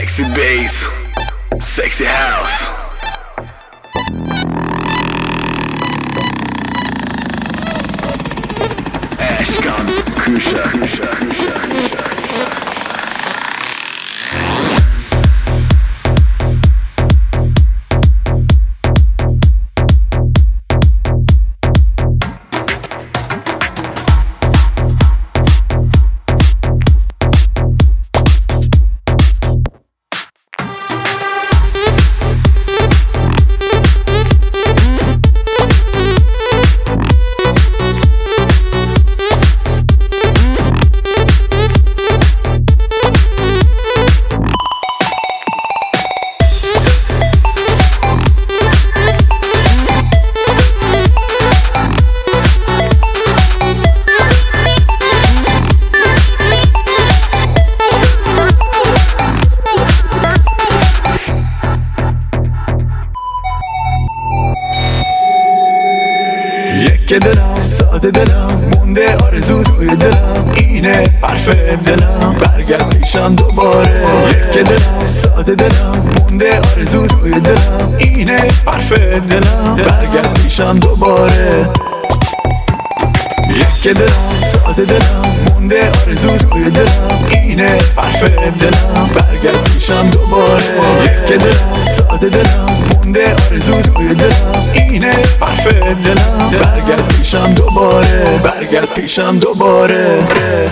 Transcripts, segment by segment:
Sexy bass, sexy house. Ashkan Kusha. که دلم ساده دلم مونده آرزو توی دلم اینه حرف دلم برگرد پیشم دوباره که دلم ساده دلم مونده آرزو توی دلم اینه حرف دلم برگرد پیشم دوباره که دلم ساده دلم مونده آرزو توی دلم اینه حرف دلم برگرد پیشم دوباره که دلم ساده دلم مونده آرزو توی دلم اینه حرف دلم برگرد پیشم دوباره برگرد پیشم دوباره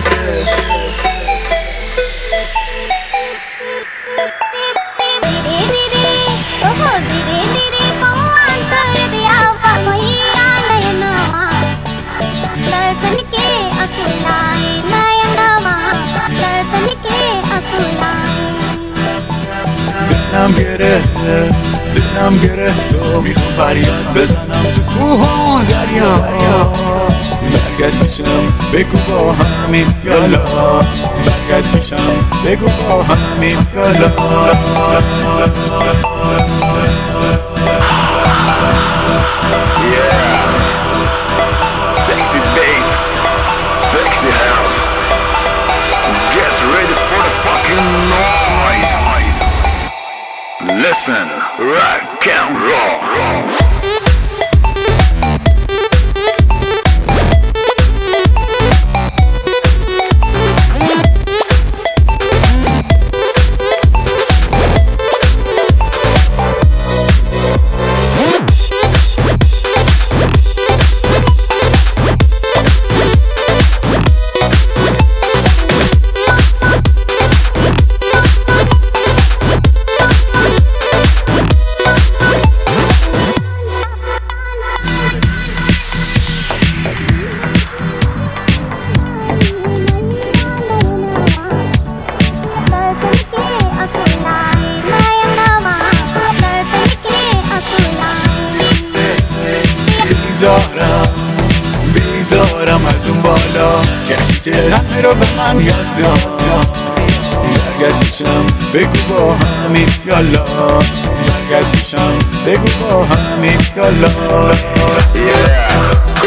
دلم گرفت و میخوام فریاد بزنم تو کوه و دریا برگرد پیشم بگو با همین یالا برگرد پیشم بگو با همین یالا Sexy bass, sexy house. Get ready for the fucking noise. Listen, rock and roll. بیزارم از اون بالا کسی که تنه رو به من یاد داد برگرد پیشم بگو با همین یالا برگرد پیشم بگو با همین یالا